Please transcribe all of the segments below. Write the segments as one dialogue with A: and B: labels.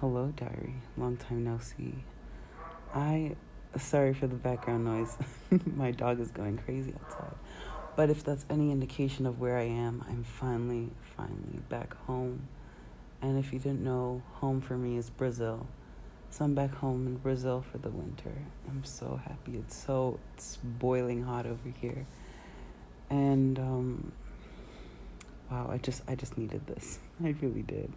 A: Hello, diary. Long time no see. Sorry for the background noise. My dog is going crazy outside. But if that's any indication of where I am, I'm finally back home. And if you didn't know, home for me is Brazil. So I'm back home in Brazil for the winter. I'm so happy. It's boiling hot over here. And wow, I just needed this. I really did.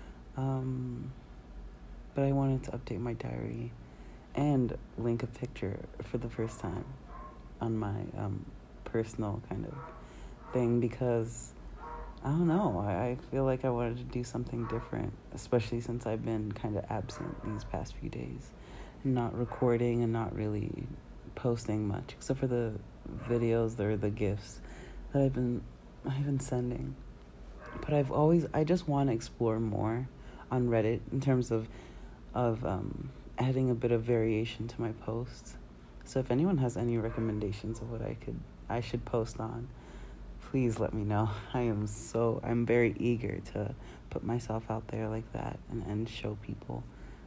A: But I wanted to update my diary and link a picture for the first time on my personal kind of thing because I don't know. I feel like I wanted to do something different, especially since I've been kind of absent these past few days, not recording and not really posting much, except for the videos or the gifs that I've been sending. But I just want to explore more on Reddit in terms of adding a bit of variation to my posts. So if anyone has any recommendations of what I should post on, please let me know. I'm very eager to put myself out there like that and show people,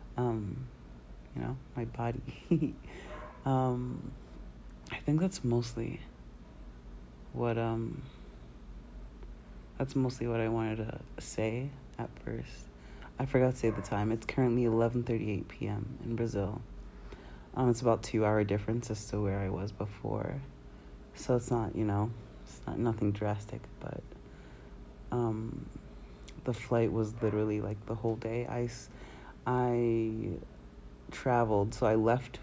A: my body. I think that's mostly what I wanted to say at first. I forgot to say the time. It's currently 11:38 p.m. in Brazil. It's about 2 hour difference as to where I was before. So it's not nothing drastic, but the flight was literally like the whole day. I traveled, so I left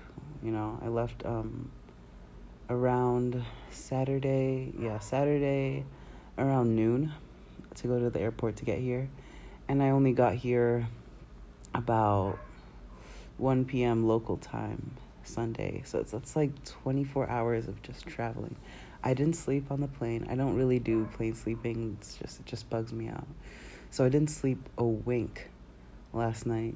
A: around Saturday around noon to go to the airport to get here. And I only got here about 1 p.m. local time Sunday. So it's like 24 hours of just traveling. I didn't sleep on the plane. I don't really do plane sleeping. It just bugs me out. So I didn't sleep a wink last night,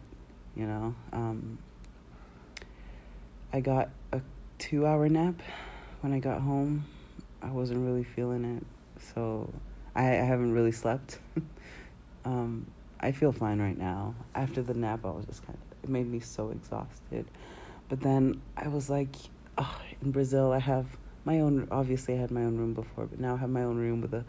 A: I got a 2 hour nap when I got home. I wasn't really feeling it. So I haven't really slept. I feel fine right now. After the nap, I was just it made me so exhausted. But then I was like, in Brazil, I have obviously I had my own room before, but now I have my own room with a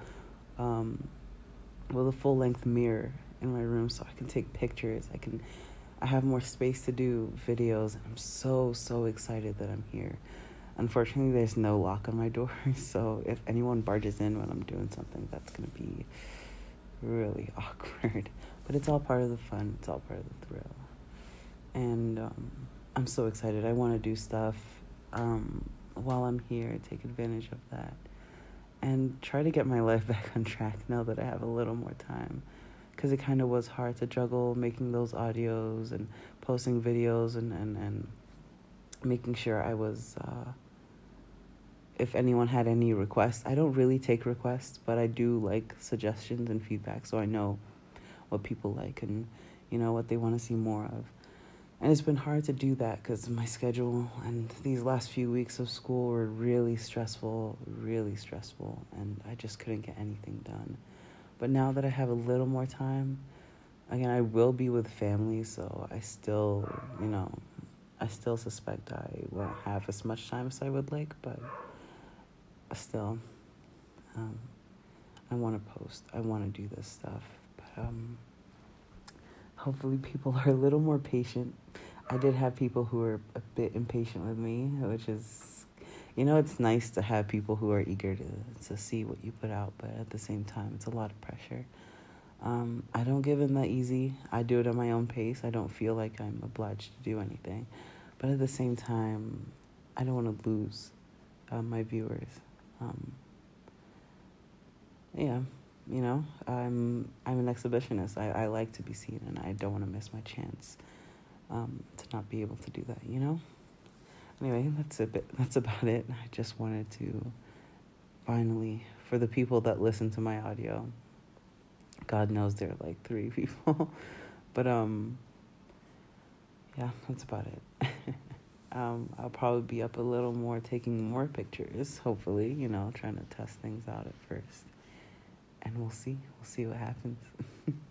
A: full-length mirror in my room so I can take pictures. I have more space to do videos, and I'm so excited that I'm here. Unfortunately, there's no lock on my door, so if anyone barges in when I'm doing something, that's going to be really awkward. But it's all part of the fun. It's all part of the thrill. And I'm so excited. I want to do stuff while I'm here, take advantage of that, and try to get my life back on track now that I have a little more time. Because it kind of was hard to juggle making those audios and posting videos and making sure I was... if anyone had any requests. I don't really take requests, but I do like suggestions and feedback, so I know what people like and, what they want to see more of. And it's been hard to do that because my schedule and these last few weeks of school were really stressful, and I just couldn't get anything done. But now that I have a little more time, again, I will be with family, so I still suspect I won't have as much time as I would like, but still, I want to post. I want to do this stuff. But hopefully people are a little more patient. I did have people who were a bit impatient with me, which is, it's nice to have people who are eager to see what you put out, but at the same time, it's a lot of pressure. I don't give in that easy. I do it at my own pace. I don't feel like I'm obliged to do anything. But at the same time, I don't want to lose my viewers. I'm an exhibitionist. I like to be seen, and I don't want to miss my chance to not be able to do that. Anyway, that's about it. I just wanted to finally, for the people that listen to my audio, God knows there are like 3 people, but yeah, that's about it. I'll probably be up a little more, taking more pictures, hopefully, trying to test things out at first. And we'll see what happens.